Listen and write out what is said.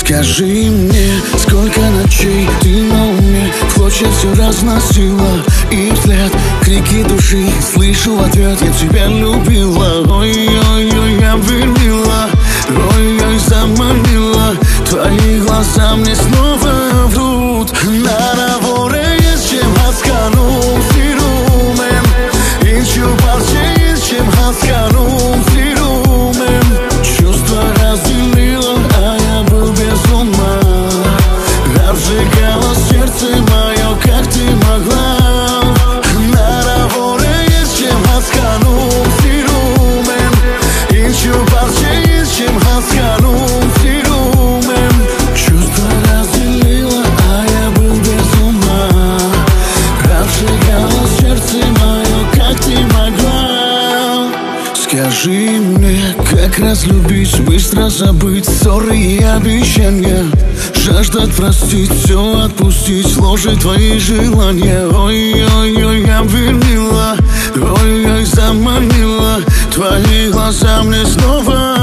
Скажи мне, сколько ночей ты на уме, в клочья все разносила, и вслед крики души слышу в ответ: я тебя любила. Ой-ой-ой, обвинила, ой-ой, заманила, твои глаза мне снова врут. На раворе есть чем хасканум сирумем, инчу парче есть чем хасканум сирумем. Чувства разделила, а я был без ума, обжигала сердце мое, как ты могла. На раворе есть чем хасканум сирумем, инчу парче есть чем хасканум сирумем. Чувства разделила, а я был без ума, обжигала сердце мое, как ты могла. Скажи мне, как разлюбить, быстро забыть ссоры и обещания, жаждать простить, все отпустить, сложить твои желания. Ой-ой-ой, обвинила, ой-ой, заманила, твои глаза мне снова